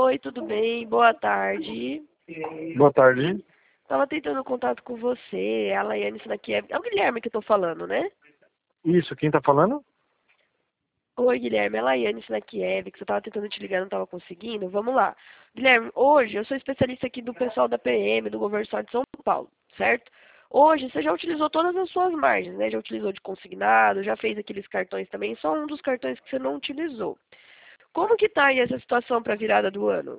Oi, tudo bem? Boa tarde. Boa tarde. Tava tentando contato com você, a Laiane Sinakiev. É o Guilherme que eu tô falando, né? Isso, quem tá falando? Oi, Guilherme, é a Laiane Sinakiev, que você tava tentando te ligar, não tava conseguindo. Vamos lá. Guilherme, hoje eu sou especialista aqui do pessoal da PM, do Governo do Estado de São Paulo, certo? Hoje você já utilizou todas as suas margens, né? Já utilizou de consignado, já fez aqueles cartões também, só um dos cartões que você não utilizou. Como que tá aí essa situação para a virada do ano?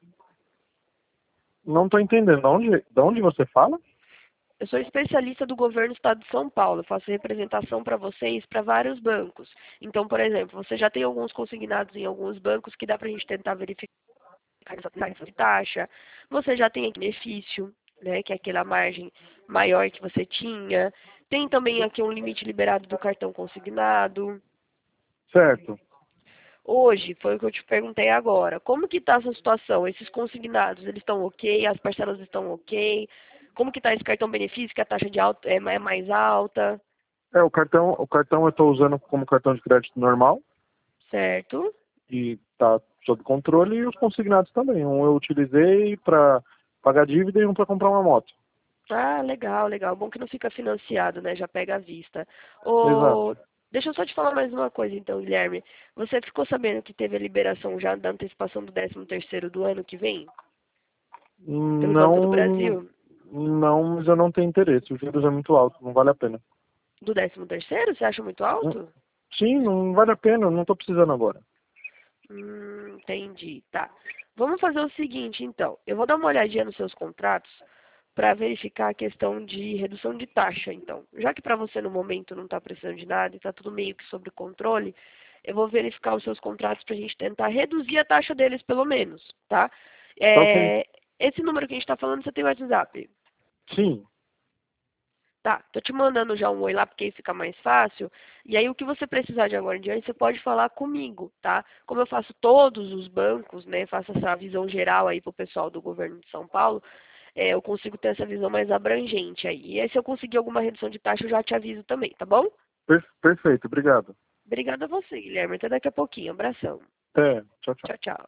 Não tô entendendo. De onde você fala? Eu sou especialista do governo do estado de São Paulo. Eu faço representação para vocês para vários bancos. Então, por exemplo, você já tem alguns consignados em alguns bancos que dá para a gente tentar verificar essa tarifa de taxa. Você já tem aqui benefício, né, que é aquela margem maior que você tinha. Tem também aqui um limite liberado do cartão consignado. Certo. Hoje, foi o que eu te perguntei agora. Como que está essa situação? Esses consignados, eles estão ok? As parcelas estão ok? Como que está esse cartão benefício, que a taxa de alta é mais alta? O cartão eu tô usando como cartão de crédito normal Certo? e tá sob controle, e os consignados também. Um eu utilizei para pagar dívida e um para comprar uma moto. Ah, legal, legal. Bom que não fica financiado, né? Já pega à vista. Ô, Exato. deixa eu só te falar mais uma coisa, então, Guilherme. Você ficou sabendo que teve a liberação já da antecipação do 13º do ano que vem, pelo Banco do Não, Brasil? não, mas eu não tenho interesse. O juros é muito alto, não vale a pena. Do 13º? Você acha muito Hum, alto? Sim, não vale a pena, eu não tô precisando agora. Entendi. Tá. Vamos fazer o seguinte, então. Eu vou dar uma olhadinha nos seus contratos para verificar a questão de redução de taxa, então. Já que para você no momento não está precisando de nada e está tudo meio que sob controle, eu vou verificar os seus contratos para a gente tentar reduzir a taxa deles, pelo menos, tá? Tá ok. Esse número que a gente está falando, você tem o WhatsApp? Sim, Tá, tô te mandando já um oi lá porque aí fica mais fácil. E aí o que você precisar de agora em diante, você pode falar comigo, tá? Como eu faço todos os bancos, né? Faço essa visão geral aí pro pessoal do governo de São Paulo, eu consigo ter essa visão mais abrangente aí. E aí se eu conseguir alguma redução de taxa, eu já te aviso também, tá bom? perfeito, obrigado. Obrigada a você, Guilherme. Até daqui a pouquinho. Abração. Até, tchau, tchau. Tchau, tchau.